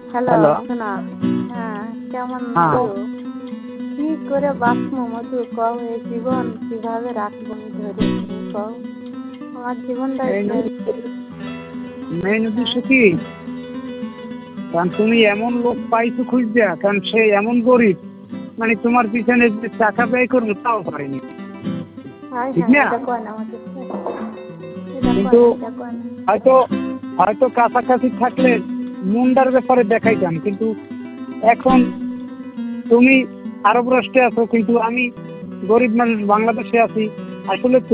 Hello, hello. শোনা। হ্যাঁ, কেমন হ্যাঁ। আছো? কি করে বাঁচবো মধু কও, এই জীবন কিভাবে রাখবো আমি ধরে তুমি কও? আমার জীবনটাই মেইন শেষ। উদ্দেশ্য কি? কারণ তুমি এমন লোক পাইছো খুঁজতে, কারণ সে এমন গরিব, মানে তোমার পিছনে যে টাকা ব্যয় করবো তাও পারেনি। হায় ঠিক হায়, না? এটা কয় না আমাকে। এটা কিন্তু কয় না, এটা কয় না। হয়তো হয়তো কাছাকাছি থাকলে মুন্ডার ব্যাপারে দেখাইতাম, কিন্তু এখন তুমি আরব রাষ্ট্রে আছো, কিন্তু আমি গরিব মানুষ বাংলাদেশে আছি। আসলে